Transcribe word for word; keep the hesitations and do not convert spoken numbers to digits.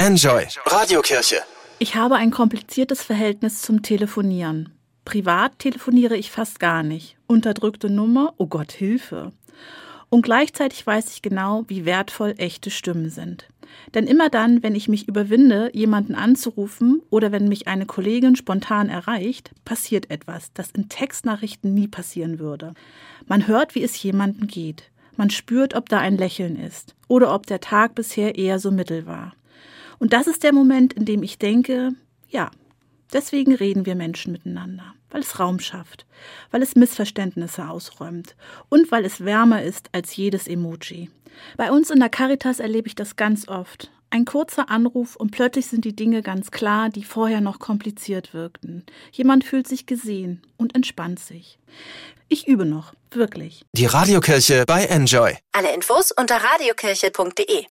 Enjoy Radiokirche. Ich habe ein kompliziertes Verhältnis zum Telefonieren. Privat telefoniere ich fast gar nicht. Unterdrückte Nummer, oh Gott, Hilfe. Und gleichzeitig weiß ich genau, wie wertvoll echte Stimmen sind. Denn immer dann, wenn ich mich überwinde, jemanden anzurufen oder wenn mich eine Kollegin spontan erreicht, passiert etwas, das in Textnachrichten nie passieren würde. Man hört, wie es jemandem geht. Man spürt, ob da ein Lächeln ist oder ob der Tag bisher eher so mittel war. Und das ist der Moment, in dem ich denke, ja, deswegen reden wir Menschen miteinander, weil es Raum schafft, weil es Missverständnisse ausräumt und weil es wärmer ist als jedes Emoji. Bei uns in der Caritas erlebe ich das ganz oft. Ein kurzer Anruf und plötzlich sind die Dinge ganz klar, die vorher noch kompliziert wirkten. Jemand fühlt sich gesehen und entspannt sich. Ich übe noch, wirklich. Die Radiokirche bei Enjoy. Alle Infos unter radiokirche punkt de.